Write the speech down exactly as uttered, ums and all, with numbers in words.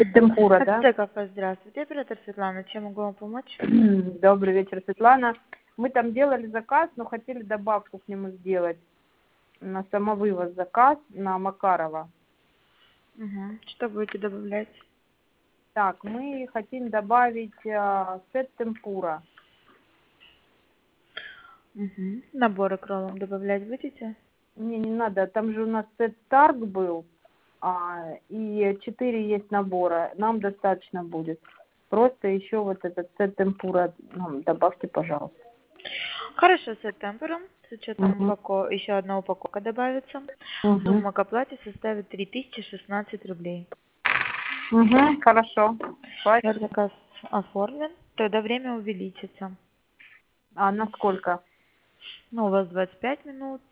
Темпура, да? Это кафе, здравствуйте, оператор Светлана, чем могу вам помочь? Добрый вечер, Светлана. Мы там делали заказ, но хотели добавку к нему сделать. На самовывоз заказ на Макарова. Угу. Что будете добавлять? Так, мы хотим добавить э, сет темпура. Угу. Наборы к роллам добавлять будете? Не, не надо, там же у нас сет старк был, а, и четыре есть набора. Нам достаточно будет. Просто еще вот этот сет темпура нам добавьте, пожалуйста. Хорошо, с темпером, с учетом Угу. упако... еще одна упаковка добавится. Угу. Сумма к оплате составит три тысячи шестнадцать рублей. Угу, хорошо. Я Спасибо. заказ оформлен, тогда время увеличится. А на сколько? Ну, у вас двадцать пять минут,